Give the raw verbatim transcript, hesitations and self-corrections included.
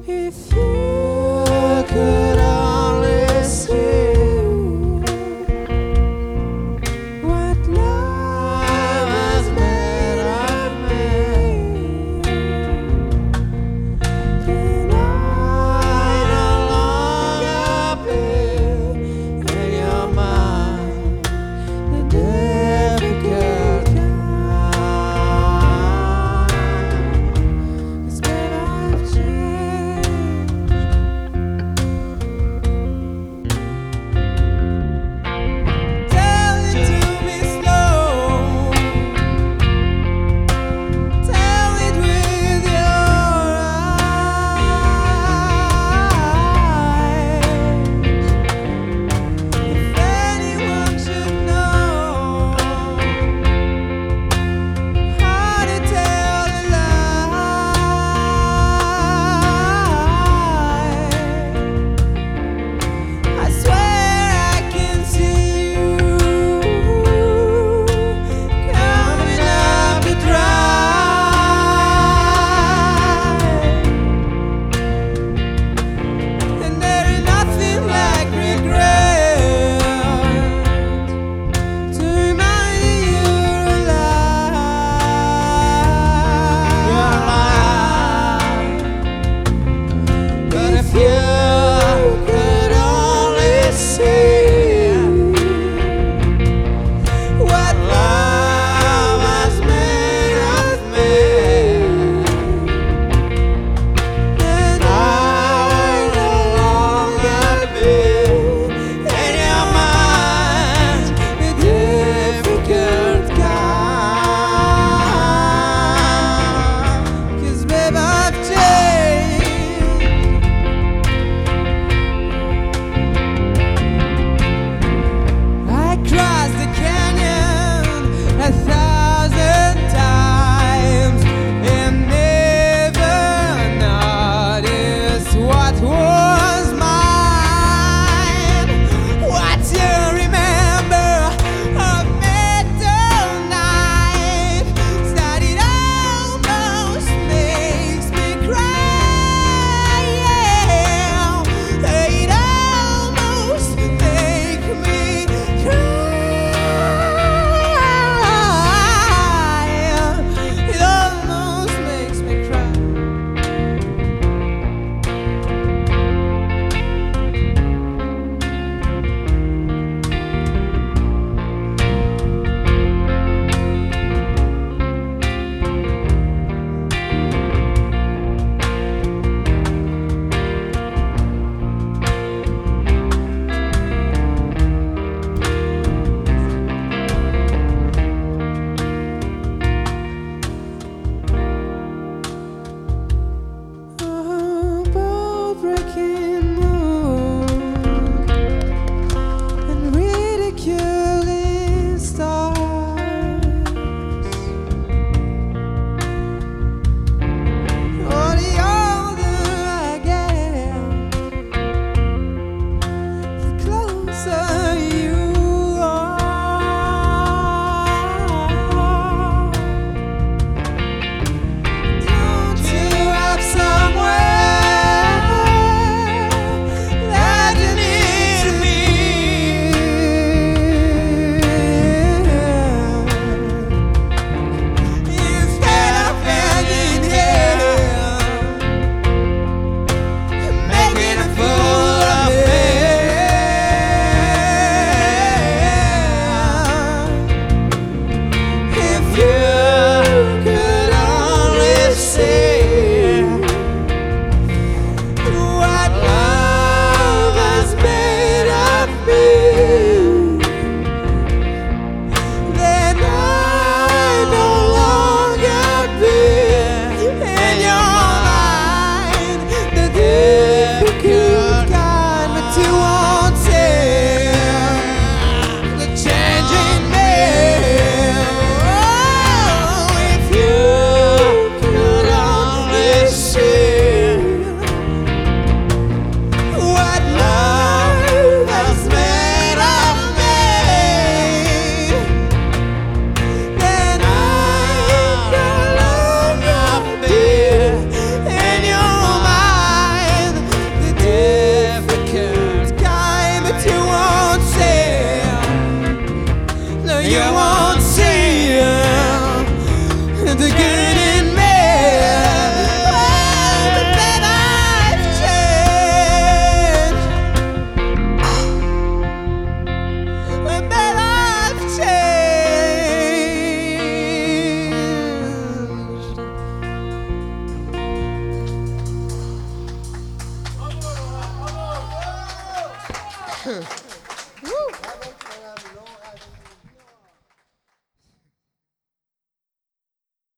If you could only see what love has made of me, then I no longer be in your mind, the difficult kind. 'Cause babe, I've changed. Tell it to me slow. Tell it with your eyes. If anyone should know how to tell a lie, I swear I can see you coming up to drive, and there is nothing like regret to remind you you're alive. But if you could only see what love has made of me, then I no longer be in your mind, the difficult kind. 'Cause babe, I've changed. I crossed the canyon a thousand times and never noticed what was mine. What you remember of metal knife that it almost makes me cry. It almost makes me cry. It almost makes me cry. Oh, ball-breaking moon and ridiculing stars. Oh, the older I get, the closer you are. Don't you have somewhere that you need to be? Instead of hanging here, making a fool of me. If you could only see what love has made of me, then I no longer be in your mind, the difficult kind. But you won't see the change in me. Oh, if you could only see Huh.